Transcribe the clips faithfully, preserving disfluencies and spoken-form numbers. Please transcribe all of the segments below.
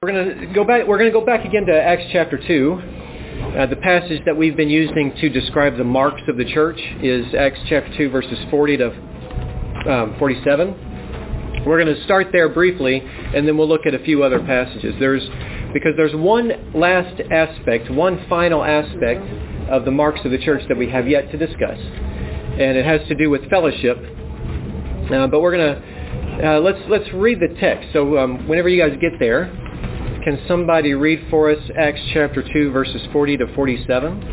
We're going to go back. We're going to go back again to Acts chapter two. Uh, the passage that we've been using to describe the marks of the church is Acts chapter two, verses forty to um, forty-seven. We're going to start there briefly, and then we'll look at a few other passages. There's because there's one last aspect, one final aspect of the marks of the church that we have yet to discuss, and it has to do with fellowship. Uh, but we're going to uh, let's let's read the text. So um, whenever you guys get there. Can somebody read for us Acts chapter two, verses forty to forty-seven?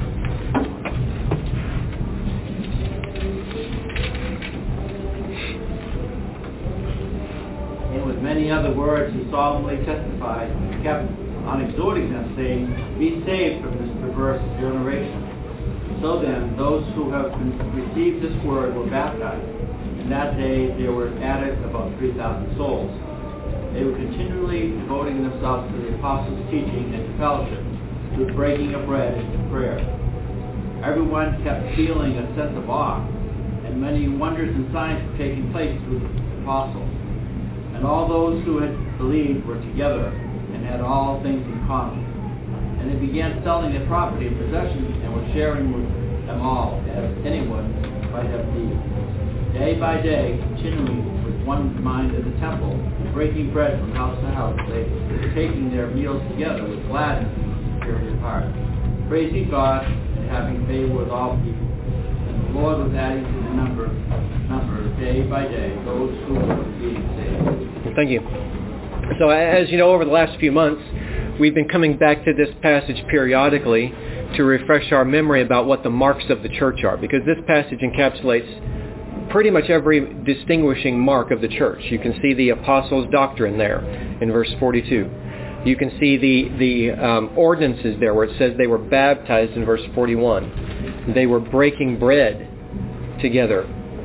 And with many other words he solemnly testified, and kept on exhorting them, saying, "Be saved from this perverse generation." So then, those who have received this word were baptized. And that day there were added about three thousand souls. They were continually devoting themselves to the apostles' teaching and to fellowship, to the breaking of bread and to prayer. Everyone kept feeling a sense of awe, and many wonders and signs were taking place through the apostles. And all those who had believed were together and had all things in common. And they began selling their property and possessions and were sharing with them all, as anyone might have need. Day by day, continuing with one mind in the temple, breaking bread from house to house, they were taking their meals together with gladness and sincerity of heart, praising God and having favor with all people. And the Lord was adding to the number, number day by day, those who were being saved. Thank you. So as you know, over the last few months, we've been coming back to this passage periodically to refresh our memory about what the marks of the church are, because this passage encapsulates pretty much every distinguishing mark of the church. You can see the apostles' doctrine there in verse forty-two. You can see the, the um, ordinances there where it says they were baptized in verse forty-one. They were breaking bread together,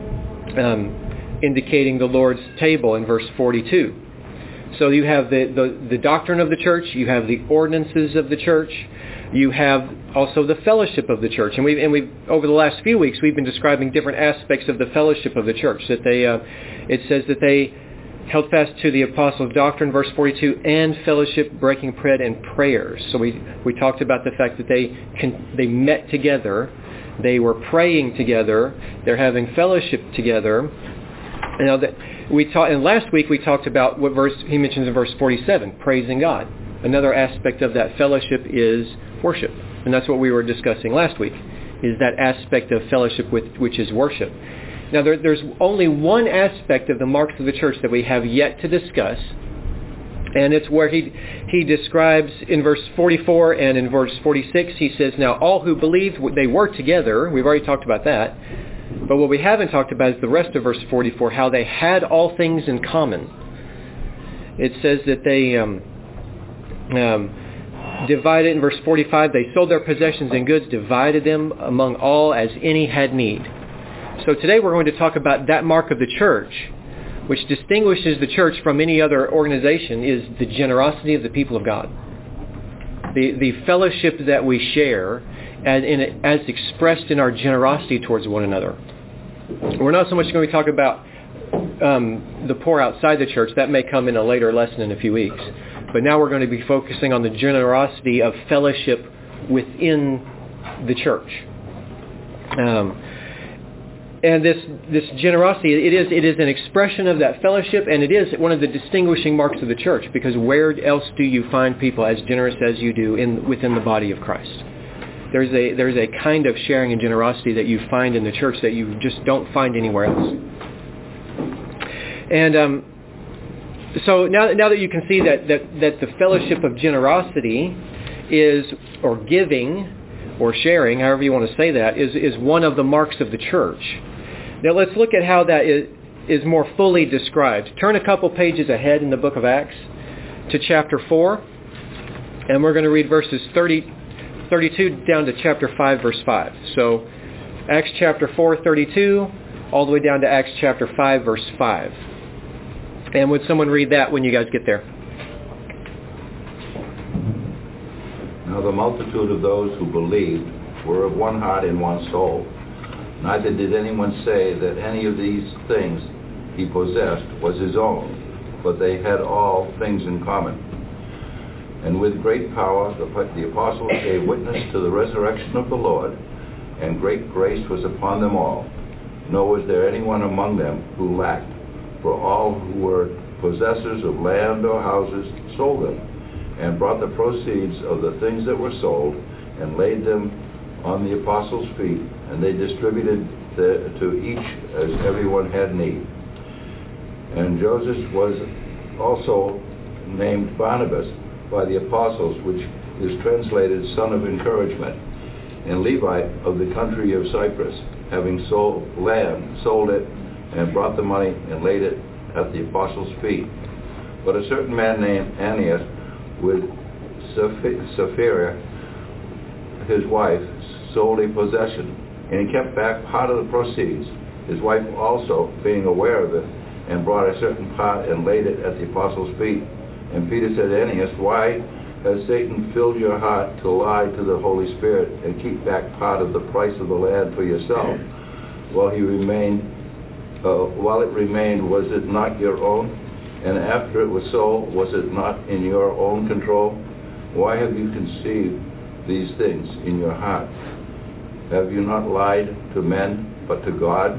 um, indicating the Lord's table in verse forty-two. So you have the, the, the doctrine of the church, you have the ordinances of the church, you have also the fellowship of the church. And we've, and we've over the last few weeks, we've been describing different aspects of the fellowship of the church. That they, uh, it says that they held fast to the apostles' doctrine, verse forty-two, and fellowship, breaking bread, and prayers. So we, we talked about the fact that they can, they met together, they were praying together, they're having fellowship together. Now that we talked, and last week we talked about what verse he mentions in verse forty-seven, praising God. Another aspect of that fellowship is worship. And that's what we were discussing last week, is that aspect of fellowship with, which is worship. Now there, there's only one aspect of the marks of the church that we have yet to discuss, and it's where he he describes in verse forty-four and in verse forty-six, he says, now all who believed, they were together. We've already talked about that. But what we haven't talked about is the rest of verse forty-four, how they had all things in common. It says that they um, um, divided, in verse forty-five, they sold their possessions and goods, divided them among all as any had need. So today we're going to talk about that mark of the church, which distinguishes the church from any other organization, is the generosity of the people of God. The, the fellowship that we share as, in, as expressed in our generosity towards one another. We're not so much going to talk about um, the poor outside the church. That may come in a later lesson in a few weeks. But now we're going to be focusing on the generosity of fellowship within the church. Um, and this this generosity, it is it is an expression of that fellowship, and it is one of the distinguishing marks of the church, because where else do you find people as generous as you do in within the body of Christ? There's a there's a kind of sharing and generosity that you find in the church that you just don't find anywhere else. And um, so now, now that you can see that, that, that the fellowship of generosity is, or giving, or sharing, however you want to say that, is, is one of the marks of the church. Now let's look at how that is, is more fully described. Turn a couple pages ahead in the book of Acts to chapter four, and we're going to read verses thirty, thirty-two down to chapter five, verse five. So Acts chapter four, thirty-two, all the way down to Acts chapter five, verse five. And would someone read that when you guys get there? Now the multitude of those who believed were of one heart and one soul. Neither did anyone say that any of these things he possessed was his own, but they had all things in common. And with great power the, the apostles gave witness to the resurrection of the Lord, and great grace was upon them all. Nor was there anyone among them who lacked, for all who were possessors of land or houses sold them, and brought the proceeds of the things that were sold, and laid them on the apostles' feet, and they distributed the, to each as everyone had need. And Joseph was also named Barnabas by the apostles, which is translated son of encouragement, and Levi of the country of Cyprus, having sold land, sold it, and brought the money and laid it at the apostles' feet. But a certain man named Ananias, with Sapphira, his wife, sold a possession, and he kept back part of the proceeds. His wife also, being aware of it, and brought a certain part and laid it at the apostles' feet. And Peter said to Ananias, why has Satan filled your heart to lie to the Holy Spirit and keep back part of the price of the land for yourself? While he remained, uh, while it remained, was it not your own? And after it was sold, was it not in your own control? Why have you conceived these things in your heart? Have you not lied to men, but to God?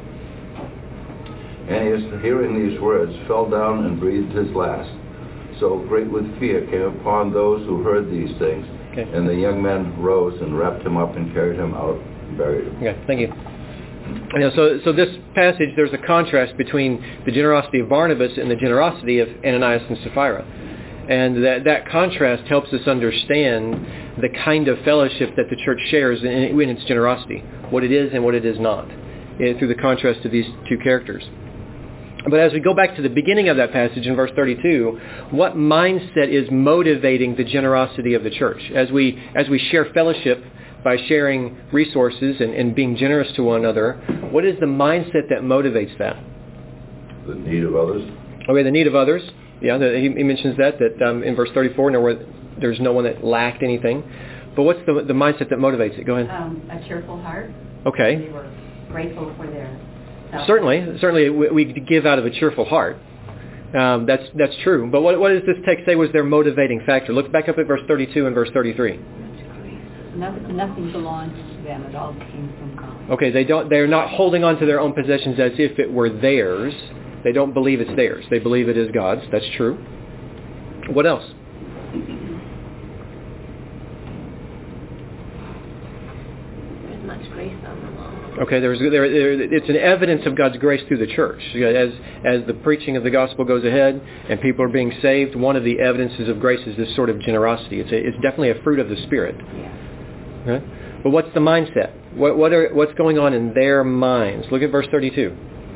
Ananias, hearing these words, fell down and breathed his last. So great with fear came upon those who heard these things. Okay. And the young men rose and wrapped him up and carried him out and buried him. Okay, thank you. You know, so, so this passage, there's a contrast between the generosity of Barnabas and the generosity of Ananias and Sapphira. And that, that contrast helps us understand the kind of fellowship that the church shares in, in its generosity, what it is and what it is not, through the contrast of these two characters. But as we go back to the beginning of that passage in verse thirty-two, what mindset is motivating the generosity of the church? As we as we share fellowship by sharing resources and, and being generous to one another, what is the mindset that motivates that? The need of others. Okay, the need of others. Yeah, the, he, he mentions that, that um, in verse thirty-four, no, where there's no one that lacked anything. But what's the, the mindset that motivates it? Go ahead. Um, a cheerful heart. Okay. They were grateful for their Certainly, certainly we, we give out of a cheerful heart. Um, that's that's true. But what, what does this text say was their motivating factor? Look back up at verse thirty-two and verse thirty-three. Nothing, nothing belongs to them. It all came from God. Okay, they don't. They're not holding on to their own possessions as if it were theirs. They don't believe it's theirs. They believe it is God's. That's true. What else? There's much grace on them all. Okay, there's, there, there, it's an evidence of God's grace through the church. As, as the preaching of the gospel goes ahead and people are being saved, one of the evidences of grace is this sort of generosity. It's, a, it's definitely a fruit of the Spirit. Yeah. Right? But what's the mindset? What, what are, what's going on in their minds? Look at verse thirty-two.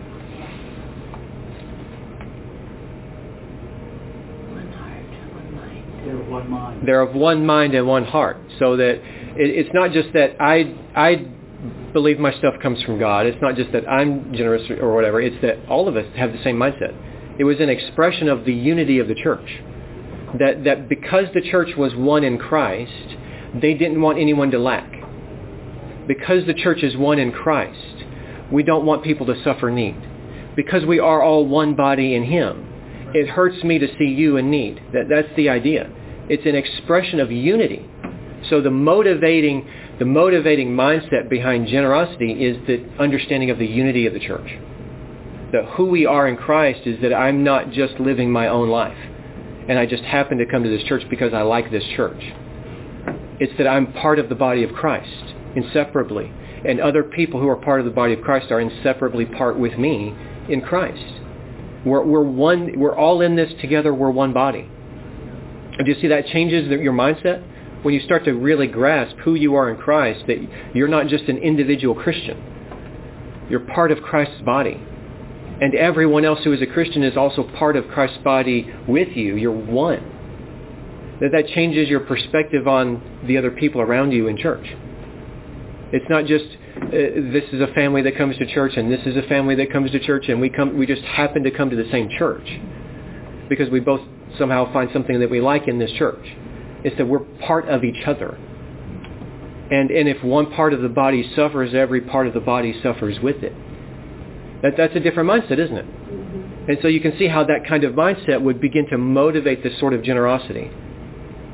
One heart, one mind. They're of one mind. They're of one mind and one heart. So that it, it's not just that I I believe my stuff comes from God. It's not just that I'm generous or whatever. It's that all of us have the same mindset. It was an expression of the unity of the church. That that because the church was one in Christ, they didn't want anyone to lack. Because the church is one in Christ, we don't want people to suffer need. Because we are all one body in Him, it hurts me to see you in need. That, that's the idea. It's an expression of unity. So the motivating, the motivating mindset behind generosity is the understanding of the unity of the church. That who we are in Christ is that I'm not just living my own life, and I just happen to come to this church because I like this church. It's that I'm part of the body of Christ, inseparably. And other people who are part of the body of Christ are inseparably part with me in Christ. We're, we're one. We're all in this together. We're one body. And do you see that changes the, your mindset? When you start to really grasp who you are in Christ, that you're not just an individual Christian. You're part of Christ's body. And everyone else who is a Christian is also part of Christ's body with you. You're one. That that changes your perspective on the other people around you in church. It's not just uh, this is a family that comes to church and this is a family that comes to church and we come we just happen to come to the same church because we both somehow find something that we like in this church. It's that we're part of each other. And and if one part of the body suffers, every part of the body suffers with it. That that's a different mindset, isn't it? Mm-hmm. And so you can see how that kind of mindset would begin to motivate this sort of generosity.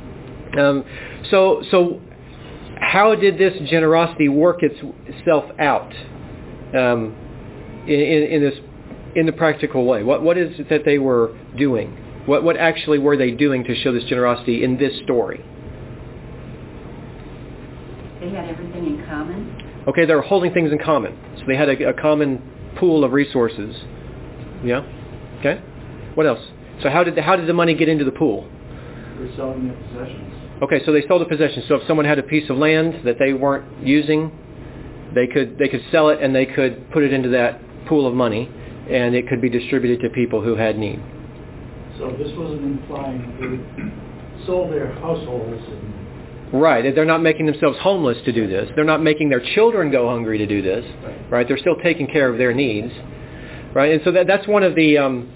Um, so, so how did this generosity work itself out um, in, in, in this in the practical way? What what is it that they were doing? What what actually were they doing to show this generosity in this story? They had everything in common. Okay, they were holding things in common. So they had a, a common pool of resources. Yeah. Okay. What else? So how did the, how did the money get into the pool? They were selling their possessions. Okay, so they sold the possession. So if someone had a piece of land that they weren't using, they could they could sell it and they could put it into that pool of money, and it could be distributed to people who had need. So this wasn't implying they sold their households and Right. They're not making themselves homeless to do this. They're not making their children go hungry to do this. Right. They're still taking care of their needs. Right. And so that, that's one of the, um,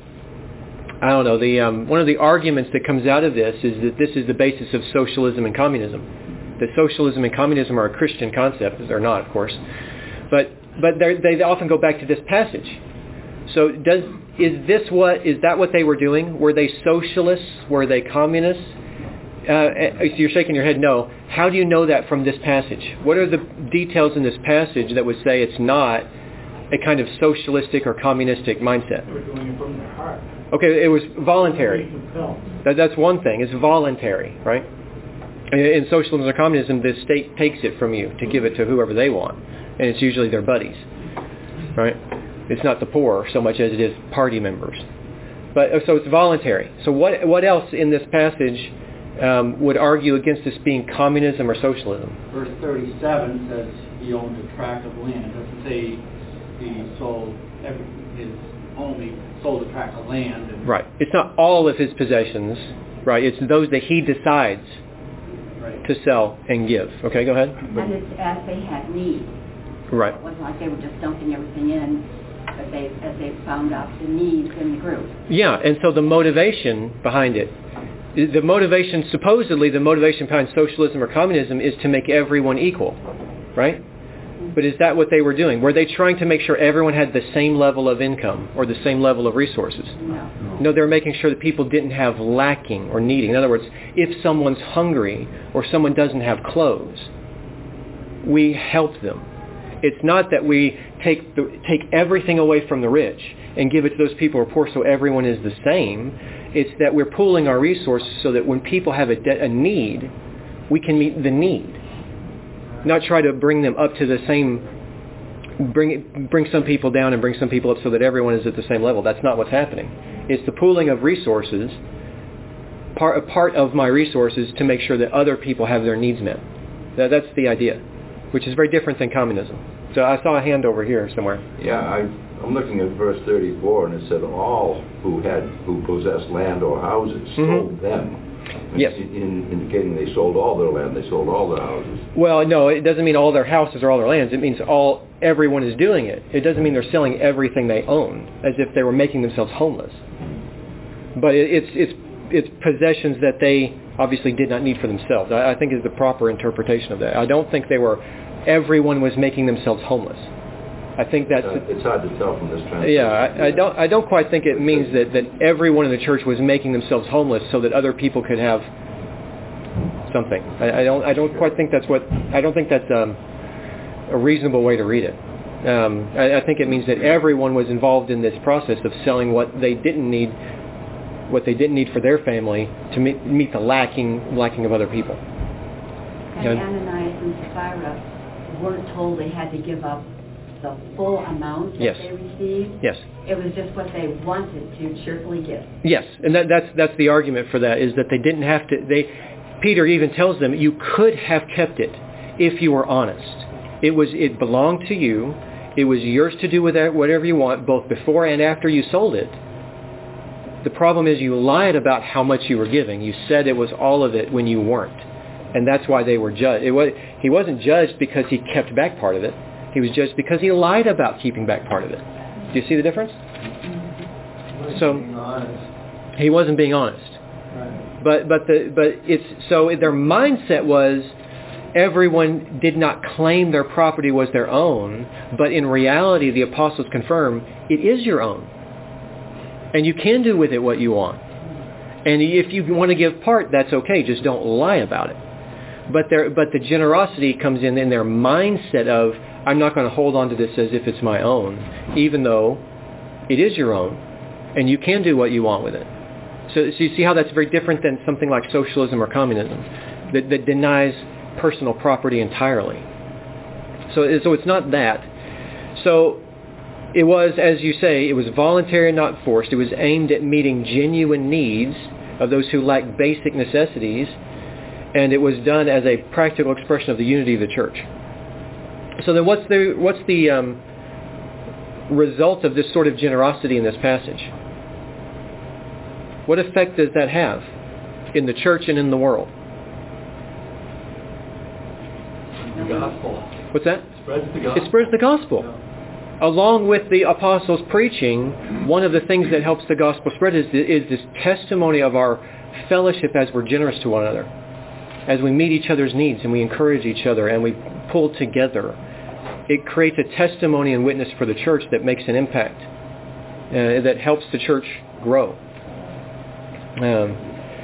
I don't know, the um, one of the arguments that comes out of this is that this is the basis of socialism and communism. That socialism and communism are a Christian concept. They're not, of course. But but they often go back to this passage. So does is this what is that what they were doing? Were they socialists? Were they communists? Uh, so you're shaking your head no. How do you know that from this passage? What are the details in this passage that would say it's not a kind of socialistic or communistic mindset? they were doing it from their heart. Okay, it was voluntary. Compelled. That, that's one thing. It's voluntary, right? In, in socialism or communism, the state takes it from you to give it to whoever they want. And it's usually their buddies, right? It's not the poor so much as it is party members. But so it's voluntary. So what what else in this passage um, would argue against this being communism or socialism? Verse thirty-seven says he owned a tract of land. It doesn't say he sold every, his only sold a tract of land. And Right. It's not all of his possessions, right? It's those that he decides right. to sell and give. Okay, go ahead. And it's as they had need. Right. It wasn't like they were just dumping everything in, but they, as they found out the needs in the group. Yeah, and so the motivation behind it, the motivation, supposedly the motivation behind socialism or communism is to make everyone equal, right? But is that what they were doing? Were they trying to make sure everyone had the same level of income or the same level of resources? No. No, they were making sure that people didn't have lacking or needing. In other words, if someone's hungry or someone doesn't have clothes, we help them. It's not that we take the, take everything away from the rich and give it to those people who are poor so everyone is the same. It's that we're pooling our resources so that when people have a, de- a need, we can meet the need. Not try to bring them up to the same, bring it, bring some people down and bring some people up so that everyone is at the same level. That's not what's happening. It's the pooling of resources, part, a part of my resources to make sure that other people have their needs met. That, that's the idea, which is very different than communism. So I saw a hand over here somewhere. Yeah, I, I'm looking at verse thirty-four, and it said all who had who possessed land or houses sold Mm-hmm. them. Yes. In, in, indicating they sold all their land, they sold all their houses. Well, no, it doesn't mean all their houses or all their lands. It means all everyone is doing it. It doesn't mean they're selling everything they own, as if they were making themselves homeless. But it, it's it's it's possessions that they obviously did not need for themselves. I, I think is the proper interpretation of that. I don't think they were. Everyone was making themselves homeless. I think that's. Uh, it's hard to tell from this translation. Yeah, I, I don't. I don't quite think it means that, that everyone in the church was making themselves homeless so that other people could have something. I, I don't. I don't quite think that's what. I don't think that's um, a reasonable way to read it. Um, I, I think it means that everyone was involved in this process of selling what they didn't need, what they didn't need for their family to meet, meet the lacking lacking of other people. And Yeah. Ananias and Sapphira weren't told they had to give up the full amount that Yes. they received. Yes. It was just what they wanted to cheerfully give. Yes, and that, that's that's the argument for that, is that they didn't have to. They, Peter even tells them, you could have kept it if you were honest. It was it belonged to you. It was yours to do with that, whatever you want, both before and after you sold it. The problem is you lied about how much you were giving. You said it was all of it when you weren't, and that's why they were judged. It was, he wasn't judged because he kept back part of it. He was judged because he lied about keeping back part of it. Do you see the difference? So Being honest. he wasn't being honest. Right. But but the but it's so their mindset was everyone did not claim their property was their own, but in reality the apostles confirm it is your own. And you can do with it what you want. And if you want to give part, that's okay. Just don't lie about it. But there, but the generosity comes in in their mindset of, I'm not going to hold on to this as if it's my own, even though it is your own, and you can do what you want with it. So, so you see how that's very different than something like socialism or communism that, that denies personal property entirely. So, so it's not that. So it was, as you say, it was voluntary, not forced. It was aimed at meeting genuine needs of those who lack basic necessities, and it was done as a practical expression of the unity of the church. So then what's the, what's the um, result of this sort of generosity in this passage? What effect does that have in the church and in the world? The gospel. What's that? Spreads the gospel. It spreads the gospel. Yeah. Along with the apostles' preaching, one of the things that helps the gospel spread is, is this testimony of our fellowship as we're generous to one another, as we meet each other's needs and we encourage each other and we pull together. It creates a testimony and witness for the church that makes an impact, uh, that helps the church grow. Um,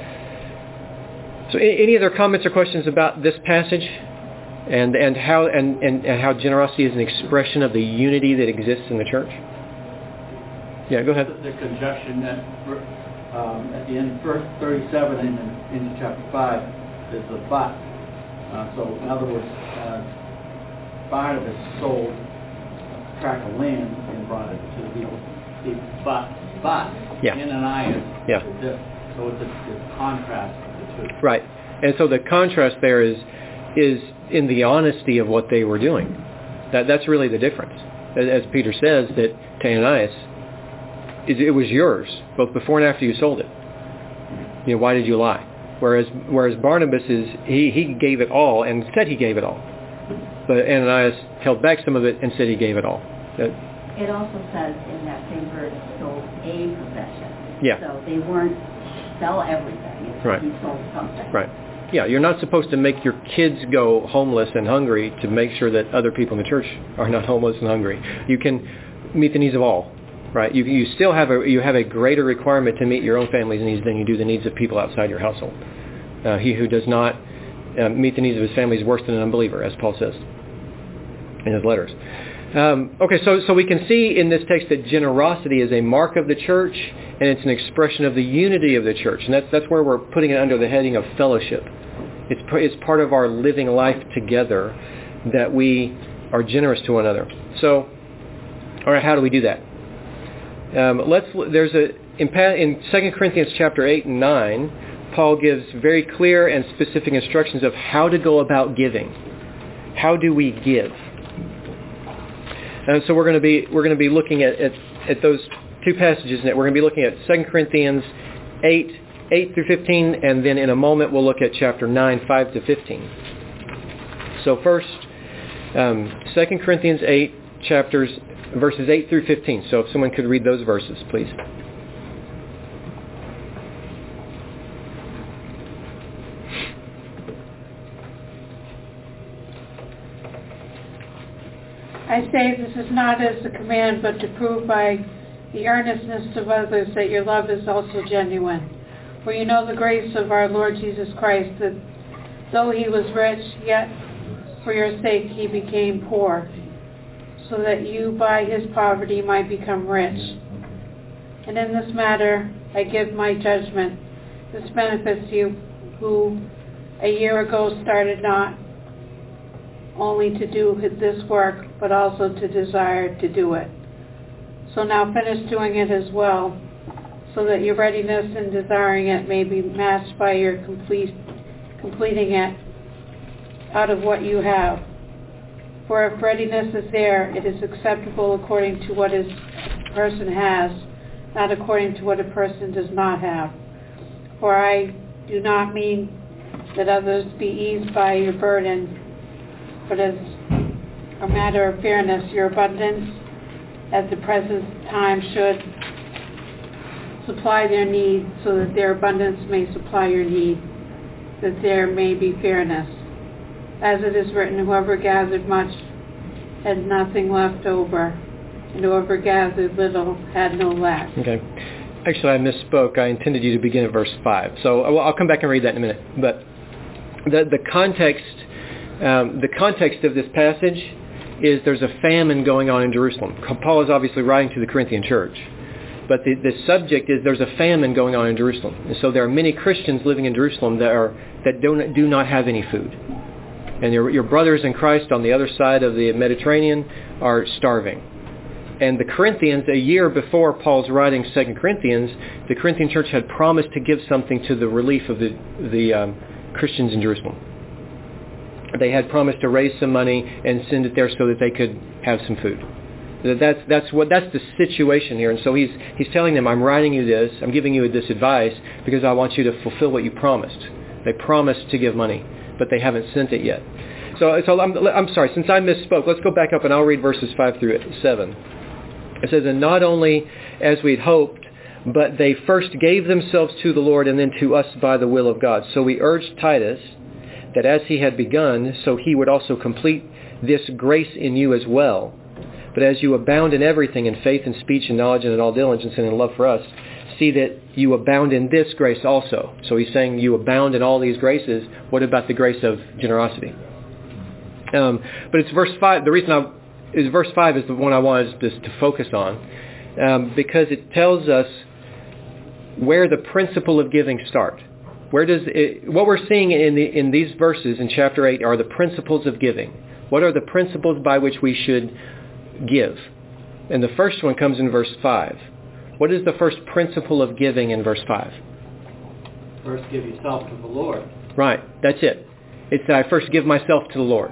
so any, any other comments or questions about this passage? And and how and, and, and how generosity is an expression of the unity that exists in the church? Yeah, go ahead. The, the conjunction that um, at the end, verse thirty-seven in, into chapter five, is the but. Uh, so in other words, uh, Barnabas sold a tract of land and brought it to the people. See, but but yeah. Ananias. Yeah. So it's a, it's a contrast of the two. Right, and so the contrast there is is in the honesty of what they were doing. That that's really the difference. As Peter says, that to Ananias, it, it was yours both before and after you sold it. You know, why did you lie? Whereas whereas Barnabas is he he gave it all and said he gave it all, but Ananias held back some of it and said he gave it all. That, it also says in that same verse, sold a possession. Yeah. So they weren't sell everything. It's right. He sold something. Right. Yeah, you're not supposed to make your kids go homeless and hungry to make sure that other people in the church are not homeless and hungry. You can meet the needs of all, right? You you still have a you have a greater requirement to meet your own family's needs than you do the needs of people outside your household. Uh, he who does not uh, meet the needs of his family is worse than an unbeliever, as Paul says in his letters. Um, okay, so so we can see in this text that generosity is a mark of the church, and it's an expression of the unity of the church, and that's that's where we're putting it under the heading of fellowship. It's it's part of our living life together that we are generous to one another. So, all right, how do we do that? Um, let's there's a in, in Second Corinthians chapter eight and nine, Paul gives very clear and specific instructions of how to go about giving. How do we give? And so we're going to be we're going to be looking at, at, at those two passages. We're going to be looking at Second Corinthians eight, eight through fifteen, and then in a moment we'll look at chapter nine, five to fifteen. So first, um, Second Corinthians eight, chapters verses eight through fifteen. So if someone could read those verses, please. I say this is not as a command, but to prove by the earnestness of others that your love is also genuine. For you know the grace of our Lord Jesus Christ, that though he was rich, yet for your sake he became poor, so that you by his poverty might become rich. And in this matter I give my judgment. This benefits you who a year ago started not only to do this work, but also to desire to do it. So now finish doing it as well, so that your readiness in desiring it may be matched by your complete, completing it out of what you have. For if readiness is there, it is acceptable according to what a person has, not according to what a person does not have. For I do not mean that others be eased by your burden, but as a matter of fairness, your abundance at the present time should supply their need, so that their abundance may supply your need, that there may be fairness. As it is written, whoever gathered much had nothing left over, and whoever gathered little had no lack. Okay. Actually, I misspoke. I intended you to begin at verse five. So I'll I'll come back and read that in a minute. But the the context, um, the context of this passage is there's a famine going on in Jerusalem. Paul is obviously writing to the Corinthian church. But the, the subject is there's a famine going on in Jerusalem. And so there are many Christians living in Jerusalem that are that don't, do not have any food. And your, your brothers in Christ on the other side of the Mediterranean are starving. And the Corinthians, a year before Paul's writing Second Corinthians, the Corinthian church had promised to give something to the relief of the, the um, Christians in Jerusalem. They had promised to raise some money and send it there so that they could have some food. That's that's what that's the situation here, and so he's he's telling them, I'm writing you this, I'm giving you this advice because I want you to fulfill what you promised. They promised to give money, but they haven't sent it yet. So so I'm I'm sorry, since I misspoke, let's go back up and I'll read verses five through seven. It says, and not only as we'd hoped, but they first gave themselves to the Lord and then to us by the will of God. So we urged Titus that as he had begun, so he would also complete this grace in you as well. But as you abound in everything, in faith and speech and knowledge and in all diligence and in love for us, see that you abound in this grace also. So he's saying you abound in all these graces. What about the grace of generosity? Um, but it's verse five. The reason I, is verse five is the one I wanted to, to focus on, um, because it tells us where the principle of giving starts. Where does it, what we're seeing in the in these verses in chapter eight are the principles of giving. What are the principles by which we should give? And the first one comes in verse five. What is the first principle of giving in verse five? First give yourself to the Lord. Right, that's it. It's that I first give myself to the Lord.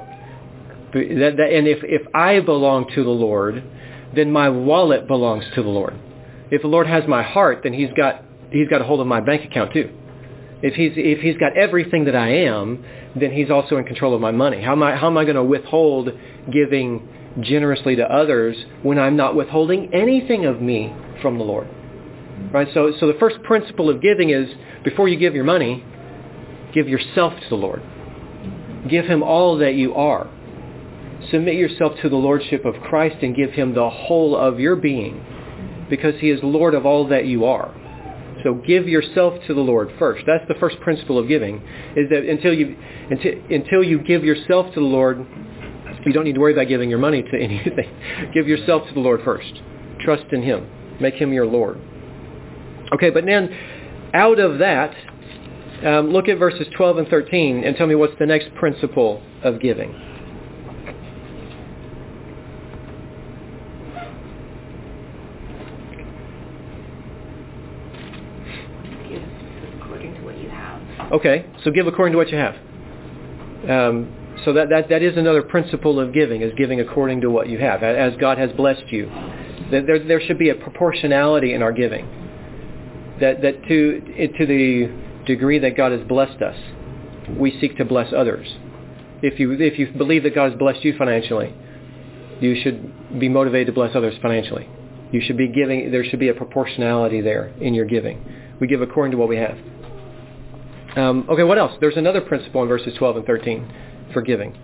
That, that, and if, if I belong to the Lord, then my wallet belongs to the Lord. If the Lord has my heart, then he's got he's got a hold of my bank account too. If he's if he's got everything that I am, then he's also in control of my money. How am I how am I going to withhold giving generously to others when I'm not withholding anything of me from the Lord? Right? So so the first principle of giving is, before you give your money, give yourself to the Lord. Give him all that you are. Submit yourself to the lordship of Christ and give him the whole of your being, because he is Lord of all that you are. So give yourself to the Lord first. That's the first principle of giving, is that until you until, until you give yourself to the Lord, you don't need to worry about giving your money to anything. Give yourself to the Lord first. Trust in him. Make him your Lord. Okay, but then out of that, um, look at verses twelve and thirteen and tell me what's the next principle of giving. Okay, so give according to what you have. Um, so that, that, that is another principle of giving, is giving according to what you have, as God has blessed you. There, there should be a proportionality in our giving. That, that to, to the degree that God has blessed us, we seek to bless others. If you, if you believe that God has blessed you financially, you should be motivated to bless others financially. You should be giving, there should be a proportionality there in your giving. We give according to what we have. Um, okay, what else? There's another principle in verses twelve and thirteen for giving.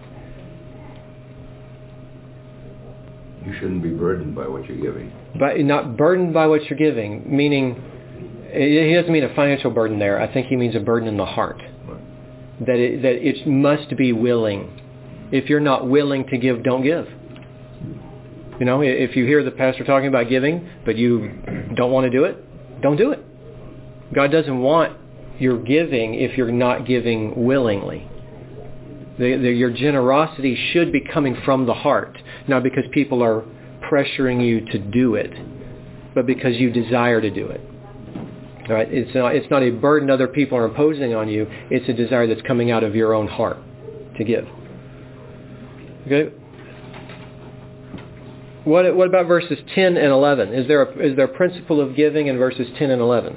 You shouldn't be burdened by what you're giving. But not burdened by what you're giving, meaning, he doesn't mean a financial burden there. I think he means a burden in the heart. Right. That it, that it must be willing. If you're not willing to give, don't give. You know, if you hear the pastor talking about giving, but you don't want to do it, don't do it. God doesn't want your giving if you're not giving willingly. The, the, your generosity should be coming from the heart, not because people are pressuring you to do it, but because you desire to do it. All right? It's not, it's not a burden other people are imposing on you. It's a desire that's coming out of your own heart to give. Okay. What, what about verses ten and eleven? Is there a, is there a principle of giving in verses ten and eleven?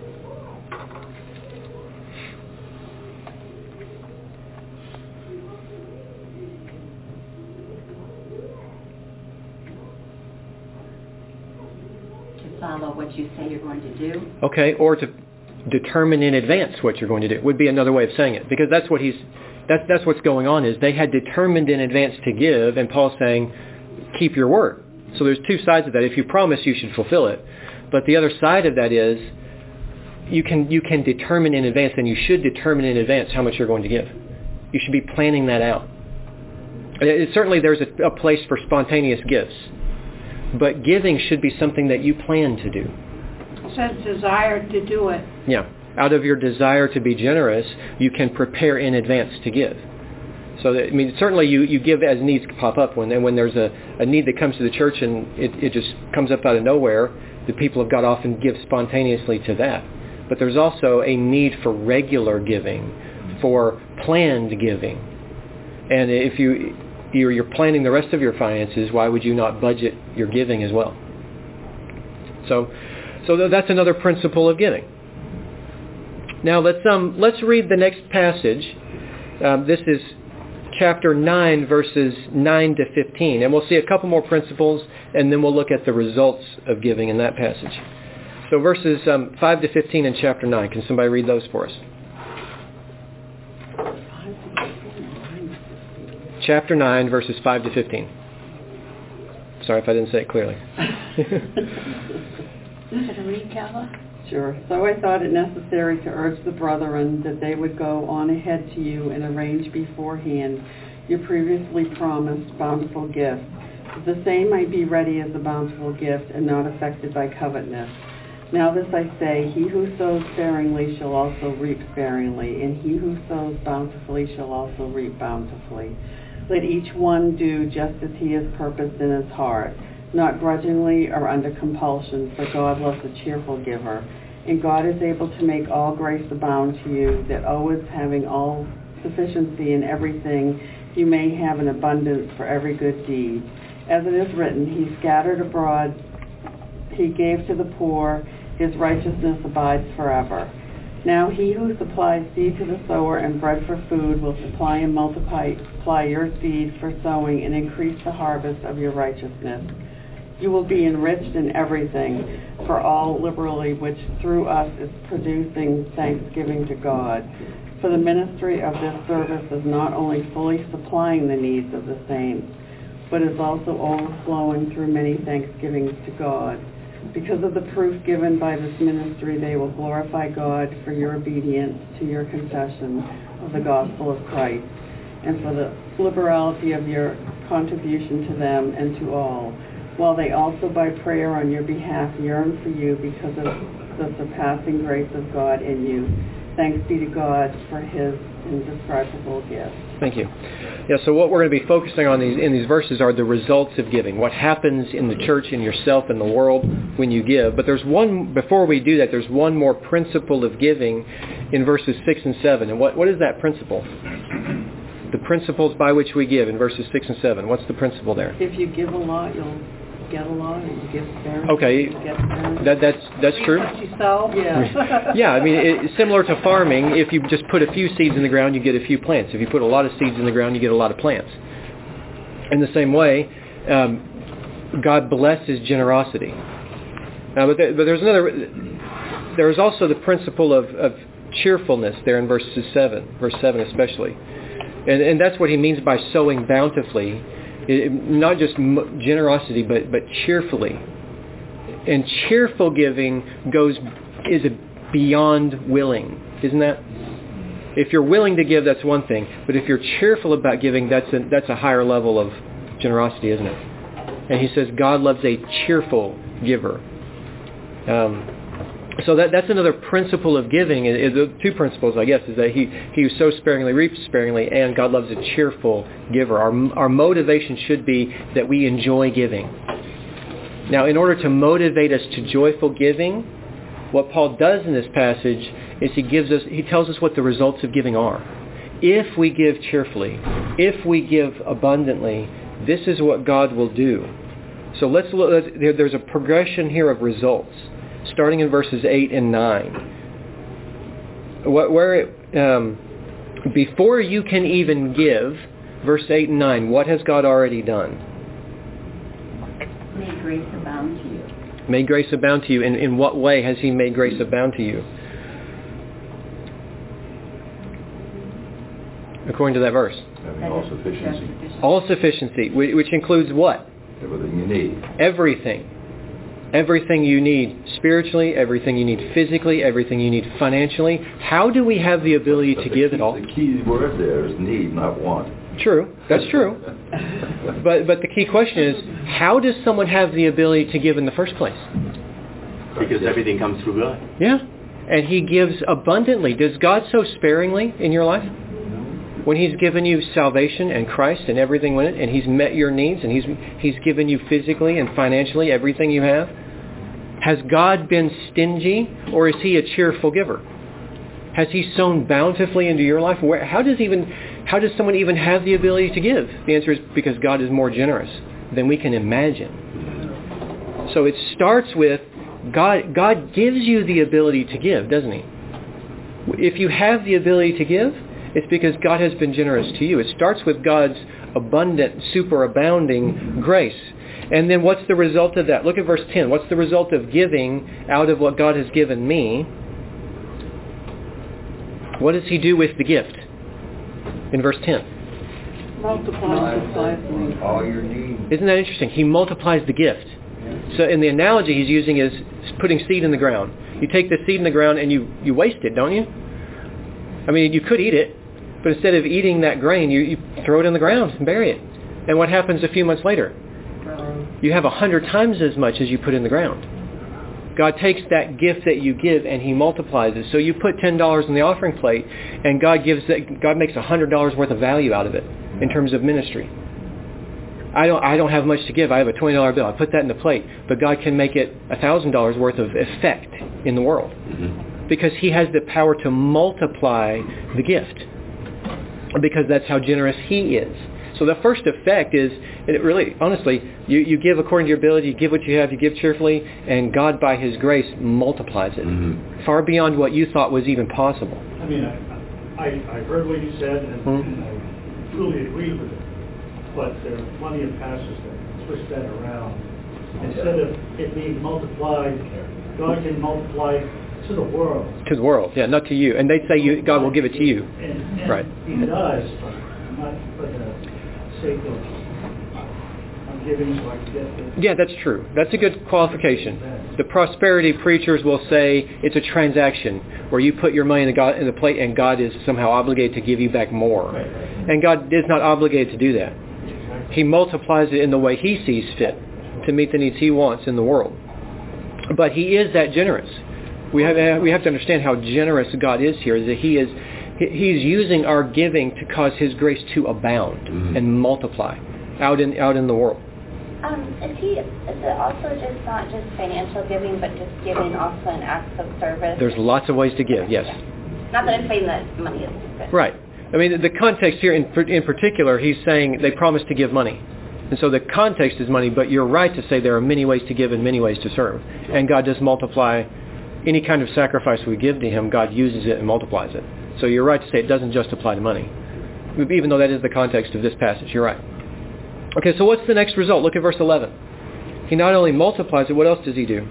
Follow what you say you're going to do. Okay, or to determine in advance what you're going to do would be another way of saying it, because that's what he's that's that's what's going on, is they had determined in advance to give, and Paul's saying keep your word. So there's two sides of that. If you promise, you should fulfill it, But the other side of that is you can you can determine in advance, and you should determine in advance how much you're going to give. You should be planning that out. It, certainly there's a, a place for spontaneous gifts, but giving should be something that you plan to do. It says desire to do it. Yeah. Out of your desire to be generous, you can prepare in advance to give. So, that, I mean, certainly you, you give as needs pop up. When when there's a, a need that comes to the church and it, it just comes up out of nowhere, the people of God often give spontaneously to that. But there's also a need for regular giving, for planned giving. And if you, you're, you're planning the rest of your finances, why would you not budget your giving as well? So, so that's another principle of giving. Now let's um let's read the next passage. Um, this is chapter nine, verses nine to fifteen, and we'll see a couple more principles, and then we'll look at the results of giving in that passage. So verses um, five to fifteen in chapter nine. Can somebody read those for us? Chapter nine, verses five to fifteen. Sorry if I didn't say it clearly. Should I read, Calla? Sure. So I thought it necessary to urge the brethren that they would go on ahead to you and arrange beforehand your previously promised bountiful gift, that the same might be ready as a bountiful gift and not affected by covetousness. Now this I say, he who sows sparingly shall also reap sparingly, and he who sows bountifully shall also reap bountifully. Let each one do just as he has purposed in his heart, not grudgingly or under compulsion, for God loves a cheerful giver. And God is able to make all grace abound to you, that always having all sufficiency in everything, you may have an abundance for every good deed. As it is written, he scattered abroad, he gave to the poor, his righteousness abides forever. Now he who supplies seed to the sower and bread for food will supply and multiply supply your seed for sowing and increase the harvest of your righteousness. You will be enriched in everything for all liberally, which through us is producing thanksgiving to God. For the ministry of this service is not only fully supplying the needs of the saints, but is also overflowing through many thanksgivings to God. Because of the proof given by this ministry, they will glorify God for your obedience to your confession of the gospel of Christ, and for the liberality of your contribution to them and to all, while they also by prayer on your behalf yearn for you because of the surpassing grace of God in you. Thanks be to God for his indescribable gift. Thank you. Yeah, so what we're going to be focusing on these, in these verses are the results of giving, what happens in the church, in yourself, in the world when you give. But there's one, before we do that, there's one more principle of giving in verses six and seven. And what, what is that principle? The principles by which we give in verses six and seven. What's the principle there? If you give a lot, you'll get a lot, and you give sparingly. Okay, you get sparingly. that, that's that's true. What you sow? Yeah. Yeah, I mean, it, similar to farming, if you just put a few seeds in the ground, you get a few plants. If you put a lot of seeds in the ground, you get a lot of plants. In the same way, um, God blesses generosity. Now, but, there, but there's another. There's also the principle of, of cheerfulness there in verses seven, verse seven especially, and and that's what he means by sowing bountifully. It, not just generosity, but, but cheerfully. And cheerful giving goes is a beyond willing, isn't that? If you're willing to give, that's one thing. But if you're cheerful about giving, that's a, that's a higher level of generosity, isn't it? And he says God loves a cheerful giver. Um, so that that's another principle of giving. The two principles, I guess, is that he, he who sows sparingly reaps sparingly, and God loves a cheerful giver. Our, our motivation should be that we enjoy giving. Now, in order to motivate us to joyful giving, what Paul does in this passage is he gives us, he tells us what the results of giving are. If we give cheerfully, if we give abundantly, this is what God will do. So let's look. There's a progression here of results, starting in verses eight and nine. Where um, before you can even give, verse eight and nine, what has God already done? Made grace abound to you. Made grace abound to you. In, in what way has he made grace abound to you? According to that verse. Having all sufficiency. All sufficiency, which includes what? Everything you need. Everything. Everything you need spiritually, everything you need physically, everything you need financially. How do we have the ability But to the give key, it all? The key word there is need, not want. True, that's true. But but the key question is, how does someone have the ability to give in the first place? Because everything comes through God. Yeah, and He gives abundantly. Does God sow sparingly in your life? When He's given you salvation and Christ and everything with it, and He's met your needs, and He's He's given you physically and financially everything you have, has God been stingy, or is He a cheerful giver? Has He sown bountifully into your life? Where, how does even how does someone even have the ability to give? The answer is because God is more generous than we can imagine. So it starts with God. God gives you the ability to give, doesn't He? If you have the ability to give, it's because God has been generous to you. It starts with God's abundant, superabounding grace. And then what's the result of that? Look at verse ten. What's the result of giving out of what God has given me? What does He do with the gift? In verse ten. Multiply precisely. All your needs. Isn't that interesting? He multiplies the gift. So in the analogy He's using is putting seed in the ground. You take the seed in the ground and you, you waste it, don't you? I mean, you could eat it, but instead of eating that grain, you, you throw it in the ground and bury it. And what happens a few months later? You have a hundred times as much as you put in the ground. God takes that gift that you give and He multiplies it. So you put ten dollars in the offering plate, and God gives that, God makes a hundred dollars worth of value out of it in terms of ministry. I don't I don't have much to give. I have a twenty dollar bill. I put that in the plate, but God can make it a thousand dollars worth of effect in the world. Mm-hmm. Because He has the power to multiply the gift. Because that's how generous He is. So the first effect is, it really, honestly, you, you give according to your ability, you give what you have, you give cheerfully, and God by His grace multiplies it. Mm-hmm. Far beyond what you thought was even possible. I mean, I, I, I heard what you said, and, mm-hmm. and I truly agree with it. But there are plenty of pastors that twist that around. Instead of it being multiplied, God can multiply to the world. To the world, yeah, not to you. And they say you, God will give it to you. And, and right. He does, but not for the sake of I'm giving so I can get this. Yeah, that's true. That's a good qualification. The prosperity preachers will say it's a transaction where you put your money in the, God, in the plate and God is somehow obligated to give you back more. Right, right. And God is not obligated to do that. He multiplies it in the way He sees fit to meet the needs He wants in the world. But He is that generous. We have we have to understand how generous God is here. That He is He's using our giving to cause His grace to abound mm-hmm. and multiply out in out in the world. Um, is he? Is it also just not just financial giving, but just giving also in acts of service? There's lots of ways to give. Yes. Not that I'm saying that money is stupid. Right. I mean, the context here in in particular, He's saying they promised to give money. And so the context is money, but you're right to say there are many ways to give and many ways to serve. And God does multiply any kind of sacrifice we give to Him, God uses it and multiplies it. So you're right to say it doesn't just apply to money. Even though that is the context of this passage, you're right. Okay, so what's the next result? Look at verse eleven. He not only multiplies it, what else does He do?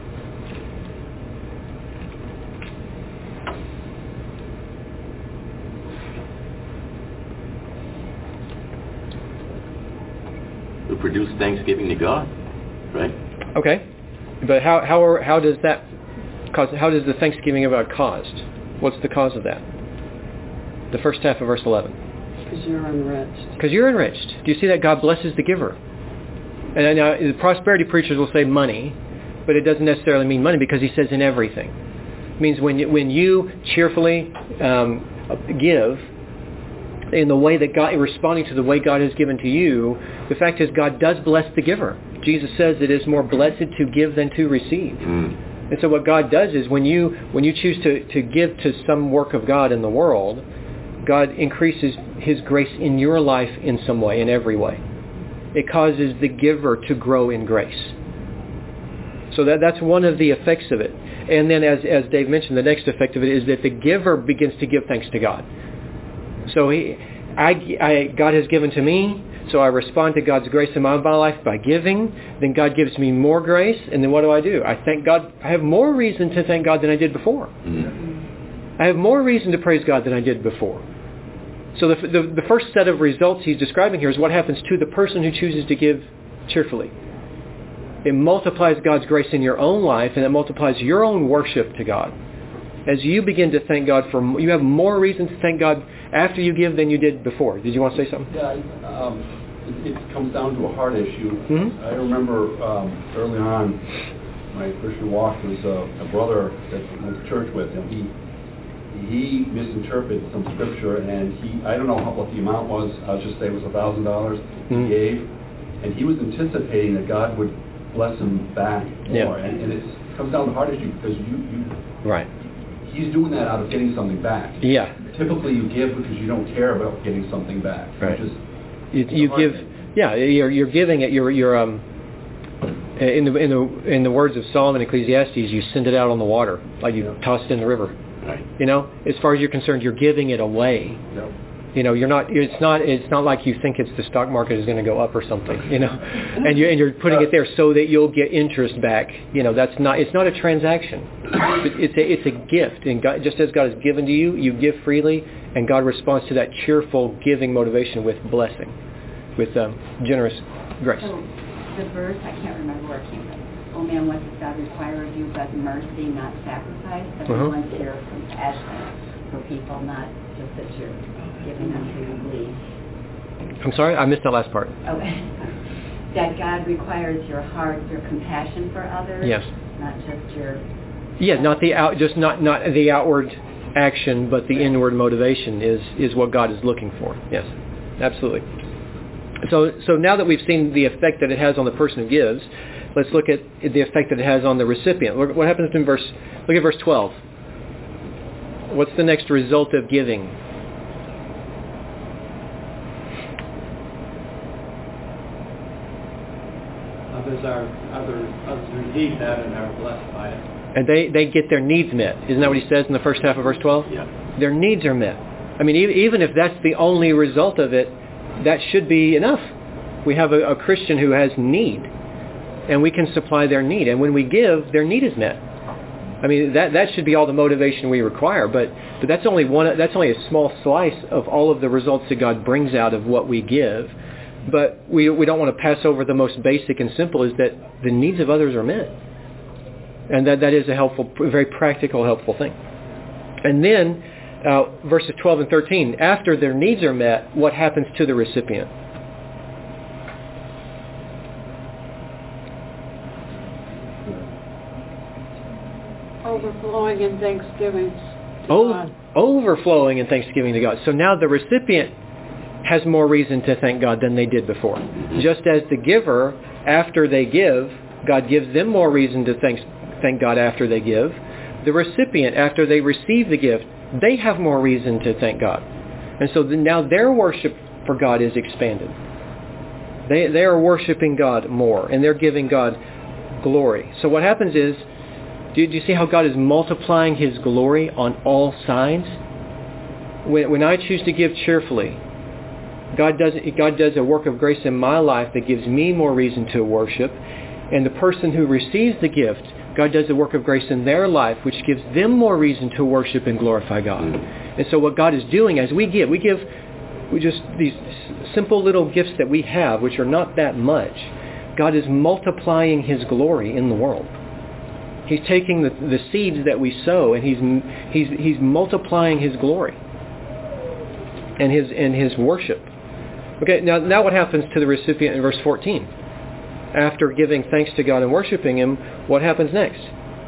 To produce thanksgiving to God, right? Okay, but how how are, how does that cause? How does the thanksgiving of God caused? What's the cause of that? The first half of verse eleven. Because you're enriched. Because you're enriched. Do you see that God blesses the giver? And now the prosperity preachers will say money, but it doesn't necessarily mean money because He says in everything. It means when you, when you cheerfully um, give in the way that God, responding to the way God has given to you, the fact is God does bless the giver. Jesus says it is more blessed to give than to receive. Mm. And so what God does is when you when you choose to, to give to some work of God in the world, God increases His grace in your life in some way, in every way. It causes the giver to grow in grace. So that that's one of the effects of it. And then as, as Dave mentioned, the next effect of it is that the giver begins to give thanks to God. So he, I, I, God has given to me, so I respond to God's grace in my life by giving. Then God gives me more grace, and then what do I do? I thank God. I have more reason to thank God than I did before. Mm-hmm. I have more reason to praise God than I did before. So the, the, the first set of results He's describing here is what happens to the person who chooses to give cheerfully. It multiplies God's grace in your own life, and it multiplies your own worship to God. As you begin to thank God for, you have more reason to thank God after you give than you did before. Did you want to say something? Yeah, um, it, it comes down to a heart issue. Mm-hmm. I remember um, early on, my Christian walk was uh, a brother that I went to church with, and he he misinterpreted some scripture, and he, I don't know how, what the amount was, I'll just say it was a thousand dollars he gave, and he was anticipating that God would bless him back more, yeah. and, and it's, it comes down to heart issue because you, you right. he's doing that out of getting something back. Yeah. Typically you give because you don't care about getting something back. Right. Which is, you you give, thing. yeah, you're you're giving it. You're you're um. In the in the in the words of Solomon, Ecclesiastes, you send it out on the water, like you yeah. toss it in the river. Right. You know, as far as you're concerned, you're giving it away. Yep. You know, you're not. It's not. It's not like you think it's the stock market is going to go up or something. You know, and you and you're putting it there so that you'll get interest back. You know, that's not. It's not a transaction. It's a it's a gift, and God, just as God has given to you, you give freely, and God responds to that cheerful giving motivation with blessing, with um, generous grace. So the verse, I can't remember where it came from. Oh man, what does God require of you but mercy, not sacrifice? But uh-huh. he wants your compassion for people, not just that you're giving them who you believe. I'm sorry, I missed that last part. Oh, that God requires your heart, your compassion for others. Yes. Not just your. Yeah, not the out, just not not the outward action, but the inward motivation is is what God is looking for. Yes, absolutely. So so now that we've seen the effect that it has on the person who gives, let's look at the effect that it has on the recipient. Look, what happens in verse? Look at verse twelve. What's the next result of giving? Others are others others receive that and are blessed by it. And they, they get their needs met. Isn't that what he says in the first half of verse twelve? Yeah. Their needs are met. I mean, even if that's the only result of it, that should be enough. We have a, a Christian who has need, and we can supply their need. And when we give, their need is met. I mean, that that should be all the motivation we require. But but that's only one. That's only a small slice of all of the results that God brings out of what we give. But we we don't want to pass over the most basic and simple, is that the needs of others are met. And that, that is a helpful, very practical, helpful thing. And then, uh, verses twelve and thirteen, after their needs are met, what happens to the recipient? Overflowing in thanksgiving. Oh, overflowing in thanksgiving to God. So now the recipient has more reason to thank God than they did before. Just as the giver, after they give, God gives them more reason to thank thank God after they give. The recipient, after they receive the gift, they have more reason to thank God. And so the, now their worship for God is expanded. They they are worshiping God more, and they're giving God glory. So what happens is, do, do you see how God is multiplying His glory on all sides? When, when I choose to give cheerfully, God does, God does a work of grace in my life that gives me more reason to worship. And the person who receives the gift, God does a work of grace in their life, which gives them more reason to worship and glorify God. And so what God is doing as we give, we give we just these simple little gifts that we have, which are not that much. God is multiplying His glory in the world. He's taking the, the seeds that we sow, and he's he's he's multiplying His glory and his and His worship. Okay, now now what happens to the recipient in verse fourteen? After giving thanks to God and worshiping Him, what happens next?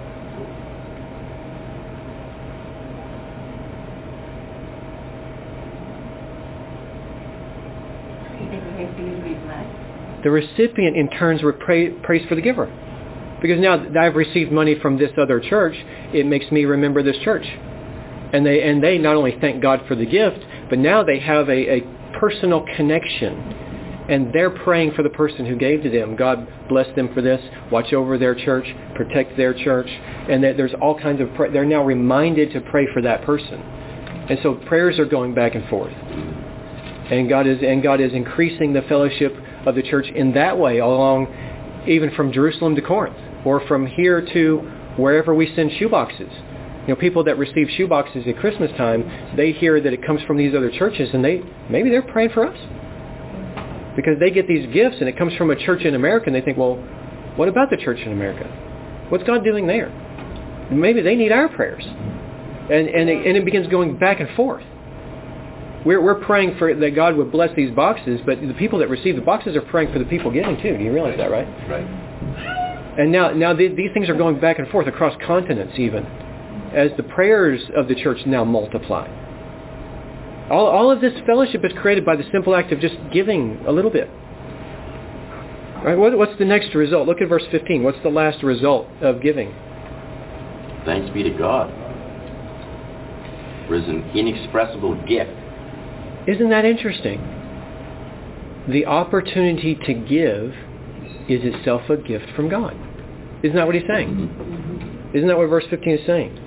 The recipient in turn prays for the giver. Because now that I've received money from this other church, it makes me remember this church. And they and they not only thank God for the gift, but now they have a, a personal connection. And they're praying for the person who gave to them. God bless them for this. Watch over their church. Protect their church. And that there's all kinds of... Pray- they're now reminded to pray for that person. And so prayers are going back and forth. And God is and God is increasing the fellowship of the church in that way, along even from Jerusalem to Corinth, or from here to wherever we send shoeboxes. You know, people that receive shoeboxes at Christmas time, they hear that it comes from these other churches, and they maybe they're praying for us. Because they get these gifts, and it comes from a church in America, and they think, well, What about the church in America? What's God doing there? Maybe they need our prayers. And and it, and it begins going back and forth. We're we're praying for that God would bless these boxes, but the people that receive the boxes are praying for the people giving too. Do you realize that, right? Right. And now now the, these things are going back and forth across continents even, as the prayers of the church now multiply. All all of this fellowship is created by the simple act of just giving a little bit. All right, what, what's the next result? Look at verse fifteen. What's the last result of giving? Thanks be to God. There is an inexpressible gift. Isn't that interesting? The opportunity to give is itself a gift from God. Isn't that what he's saying? Mm-hmm. Isn't that what verse fifteen is saying?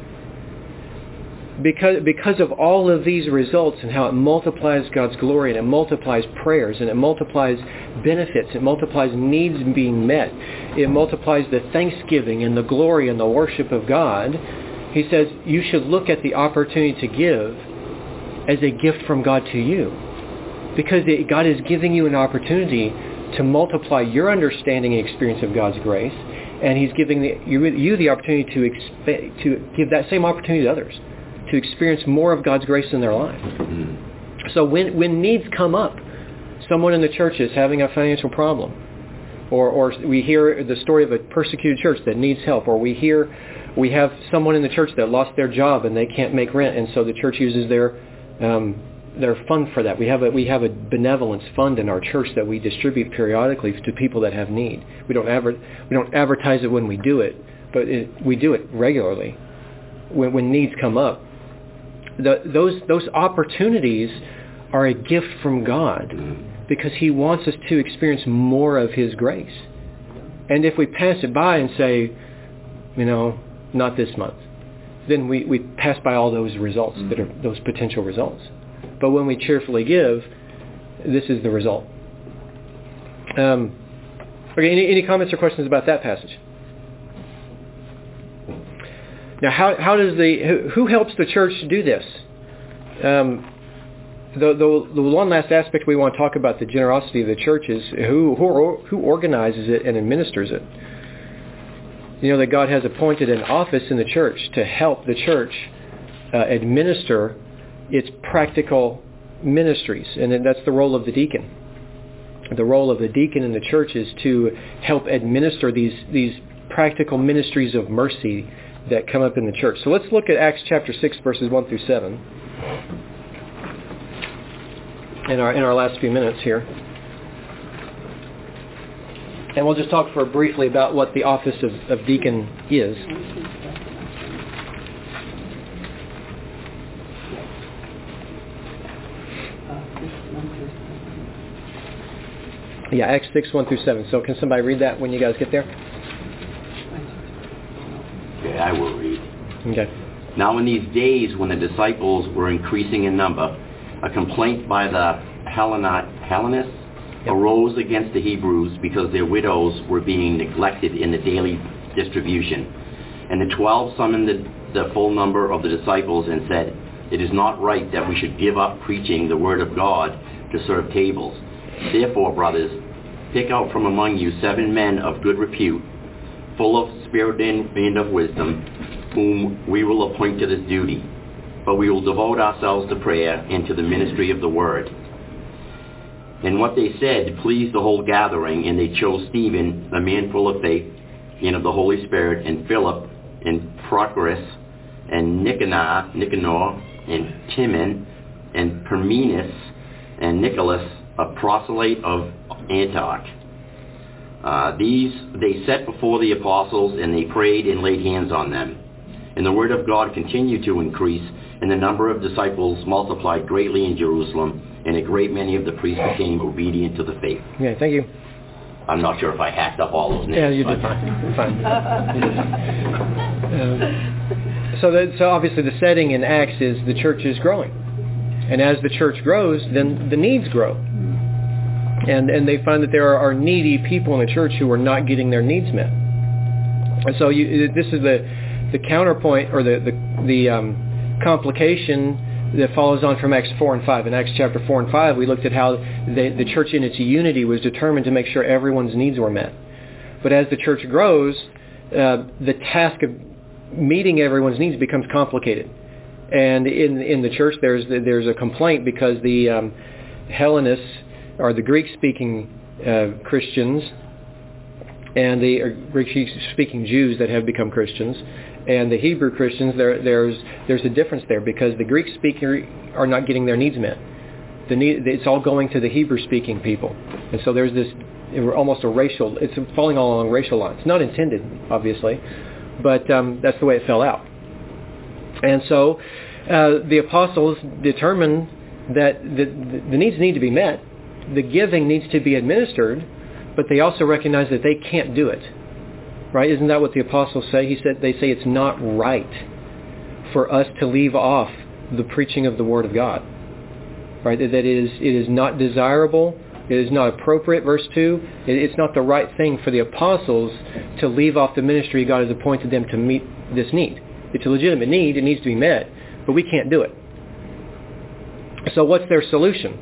Because, because of all of these results and how it multiplies God's glory and it multiplies prayers and it multiplies benefits, it multiplies needs being met, it multiplies the thanksgiving and the glory and the worship of God, he says you should look at the opportunity to give as a gift from God to you. Because it, God is giving you an opportunity to multiply your understanding and experience of God's grace, and he's giving the, you, you the opportunity to, expe- to give that same opportunity to others, to experience more of God's grace in their life. Mm-hmm. So when, when needs come up, someone in the church is having a financial problem, or, or we hear the story of a persecuted church that needs help, or we hear we have someone in the church that lost their job and they can't make rent, and so the church uses their um, their fund for that. We have a we have a benevolence fund in our church that we distribute periodically to people that have need. We don't adver- we don't advertise it when we do it, but it, we do it regularly when, when needs come up. The, those those opportunities are a gift from God because he wants us to experience more of his grace. And if we pass it by and say, you know, not this month, then we, we pass by all those results mm-hmm. that are those potential results. But when we cheerfully give, this is the result. Um, okay, any, any comments or questions about that passage? Now, how how does the who helps the church do this? Um, the, the the one last aspect we want to talk about the generosity of the church is who who who organizes it and administers it. You know that God has appointed an office in the church to help the church uh, administer its practical ministries, and that's the role of the deacon. The role of the deacon in the church is to help administer these these practical ministries of mercy that come up in the church. So let's look at Acts chapter six, verses one through seven in our in our last few minutes here. And we'll just talk for briefly about what the office of, of deacon is. Yeah, Acts six, one through seven. So can somebody read that when you guys get there? Okay, I will read. Okay. Now in these days when the disciples were increasing in number, a complaint by the Hellenot, Hellenists yep. arose against the Hebrews because their widows were being neglected in the daily distribution. And the twelve summoned the, the full number of the disciples and said, "It is not right that we should give up preaching the word of God to serve tables. Therefore, brothers, pick out from among you seven men of good repute, full of spirit and of wisdom, whom we will appoint to this duty. But we will devote ourselves to prayer and to the ministry of the word." And what they said pleased the whole gathering, and they chose Stephen, a man full of faith and of the Holy Spirit, and Philip, and Prochorus, and Nicanor, Nicanor, and Timon, and Parmenas, and Nicholas, a proselyte of Antioch. Uh, these they set before the apostles, and they prayed and laid hands on them. And the word of God continued to increase, and the number of disciples multiplied greatly in Jerusalem, and a great many of the priests became obedient to the faith. Yeah, thank you. I'm not sure if I hacked up all those names. Yeah, you did fine. fine. You did fine. Um, so, that, so obviously the setting in Acts is the church is growing. And as the church grows, then the needs grow. And and they find that there are, are needy people in the church who are not getting their needs met. And so you, this is the the counterpoint or the the, the um, complication that follows on from Acts four and five. In Acts chapter four and five, we looked at how the, the church in its unity was determined to make sure everyone's needs were met. But as the church grows, uh, the task of meeting everyone's needs becomes complicated. And in in the church, there's there's a complaint because the um, Hellenists, or the Greek-speaking uh, Christians, and the Greek-speaking Jews that have become Christians, and the Hebrew Christians, there there's there's a difference there because the Greek-speaking are not getting their needs met. The need, it's all going to the Hebrew-speaking people, and so there's this almost a racial. It's falling all along racial lines. Not intended, obviously, but um, that's the way it fell out. And so uh, the apostles determined that the, the needs need to be met, the giving needs to be administered, but they also recognize that they can't do it. Right? Isn't that what the apostles say? He said they say it's not right for us to leave off the preaching of the Word of God. Right? That it is it is not desirable, it is not appropriate, verse two, it, it's not the right thing for the apostles to leave off the ministry God has appointed them to meet this need. It's a legitimate need, it needs to be met, but we can't do it. So what's their solution?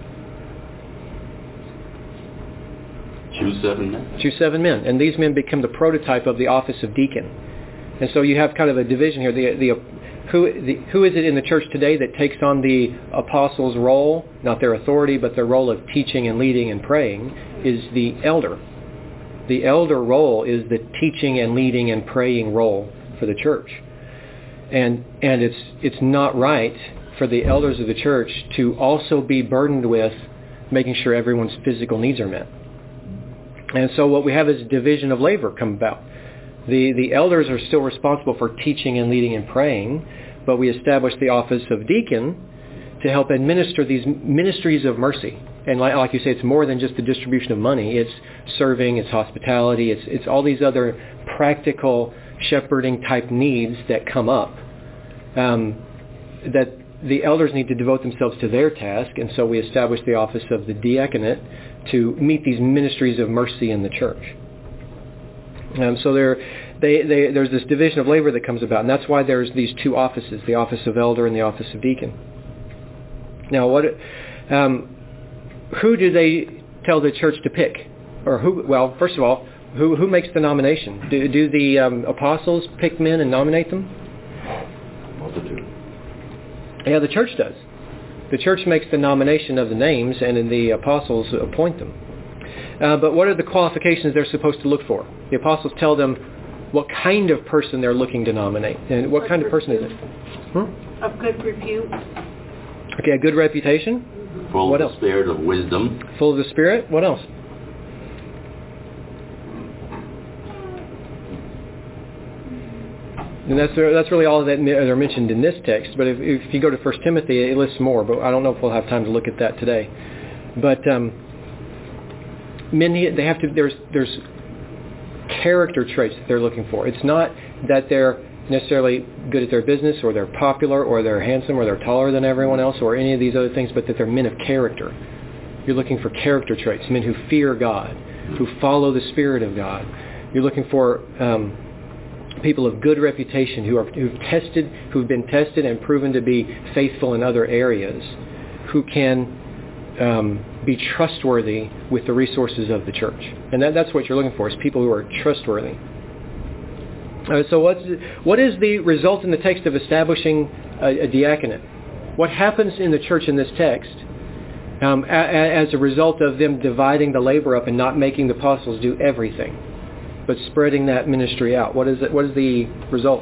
Choose seven men. Choose seven men. And these men become the prototype of the office of deacon. And so you have kind of a division here. The, the, who, the, who is it in the church today that takes on the apostles' role, not their authority, but their role of teaching and leading and praying, is the elder. The elder role is the teaching and leading and praying role for the church. And and it's it's not right for the elders of the church to also be burdened with making sure everyone's physical needs are met. And so what we have is a division of labor come about. The the elders are still responsible for teaching and leading and praying, but we establish the office of deacon to help administer these ministries of mercy. And like, like you say, it's more than just the distribution of money. It's serving, it's hospitality, it's it's all these other practical shepherding type needs that come up, um, that the elders need to devote themselves to their task, and so we establish the office of the diaconate to meet these ministries of mercy in the church. Um, so there, they, they, there's this division of labor that comes about, and that's why there's these two offices, the office of elder and the office of deacon. Now, what, um, who do they tell the church to pick? Or who? Well, first of all, Who who makes the nomination? Do, do the um, apostles pick men and nominate them? Multitude. Yeah, the church does. The church makes the nomination of the names, and then the apostles appoint them. Uh, but what are the qualifications they're supposed to look for? The apostles tell them what kind of person they're looking to nominate. And what kind of person is it? Hmm? Of good repute. Okay, a good reputation. Full What of else? the spirit of wisdom. Full of the Spirit. What else? And that's that's really all that are mentioned in this text. But if, if you go to First Timothy, it lists more. But I don't know if we'll have time to look at that today. But um, men, they have to. There's there's character traits that they're looking for. It's not that they're necessarily good at their business, or they're popular, or they're handsome, or they're taller than everyone else, or any of these other things. But that they're men of character. You're looking for character traits, men who fear God, who follow the Spirit of God. You're looking for um, people of good reputation who are who've tested, who've been tested and proven to be faithful in other areas, who can um, be trustworthy with the resources of the church. And that, that's what you're looking for, is people who are trustworthy. Uh, so what's, what is the result in the text of establishing a, a diaconate? What happens in the church in this text um, a, a, as a result of them dividing the labor up and not making the apostles do everything, but spreading that ministry out? What is it? What is the result?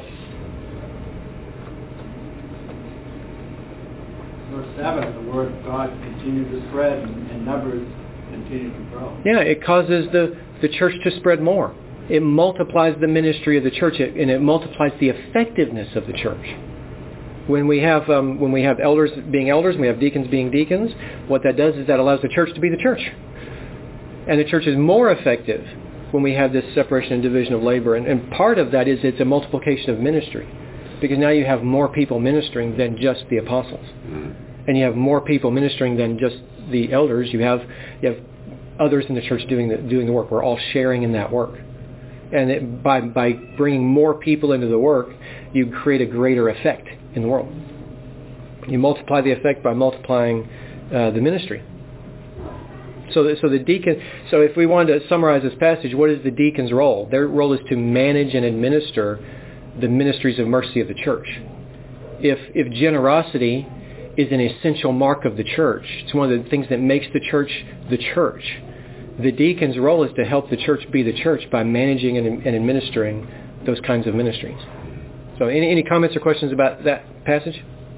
Verse seven, the word of God continued to spread and, and numbers continued to grow. Yeah, it causes the, the church to spread more. It multiplies the ministry of the church, and it multiplies the effectiveness of the church. When we have um, when we have elders being elders, and we have deacons being deacons, what that does is that allows the church to be the church. And the church is more effective when we have this separation and division of labor. And, and part of that is it's a multiplication of ministry, because now you have more people ministering than just the apostles. And you have more people ministering than just the elders. You have you have others in the church doing the, doing the work. We're all sharing in that work. And it, by by bringing more people into the work, you create a greater effect in the world. You multiply the effect by multiplying uh, the ministry. So, the, so the deacon. So, if we wanted to summarize this passage, what is the deacon's role? Their role is to manage and administer the ministries of mercy of the church. If if generosity is an essential mark of the church, it's one of the things that makes the church the church. The deacon's role is to help the church be the church by managing and, and administering those kinds of ministries. So, any any comments or questions about that passage?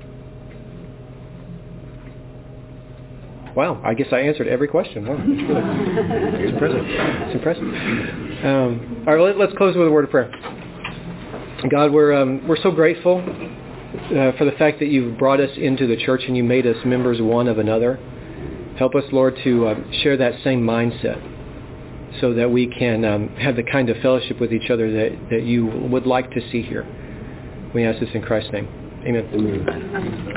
Wow, I guess I answered every question. Wow, it's impressive. It's impressive. Um, all right, let, let's close with a word of prayer. God, we're um, we're so grateful uh, for the fact that you've brought us into the church and you made us members one of another. Help us, Lord, to uh, share that same mindset so that we can um, have the kind of fellowship with each other that, that you would like to see here. We ask this in Christ's name. Amen. Amen.